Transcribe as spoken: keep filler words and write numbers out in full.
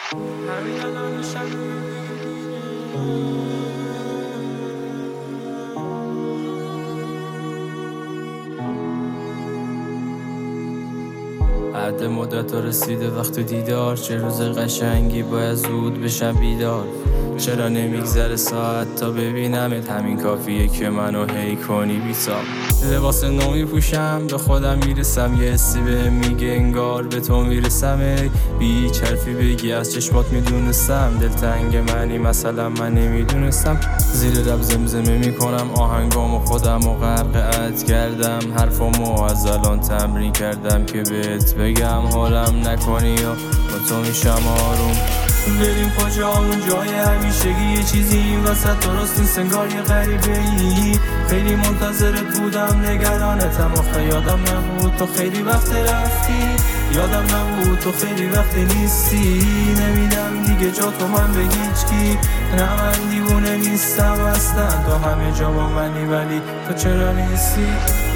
همین الان شب بعد مدت رسیده وقت دیدار، چه روز قشنگی باید زود بشم بیدار. چرا نمیگذره ساعت تا ببینمت، همین کافیه که منو هی کنی بی‌تاب. لباس نو میپوشم به خودم میرسم، یه حسی بهم میگه انگار به تو میرسم. ای بی حرفی بگی از چشمات میدونستم، دلتنگ منی مثلا من نمیدونستم. زیر لب زمزمه میکنم آهنگامو خودم و غرقت کردم، حرفامو از الان تمرین کردم که بهت بگم حالم نکنی و با تو میشم آروم. بریم کجا اون جای همیشگی، یه چیزی این وسط درست نیست انگار یه غریبه ای. خیلی منتظرت بودم نگرانتم، آخه یادم نبود تو خیلی وقت رفتی، یادم نبود تو خیلی وقت نیستی. نمیدم دیگه جا تو من به هیچکی، نه من دیوونه نیستم اصلا، تو همه جا با منی ولی تو چرا نیستی.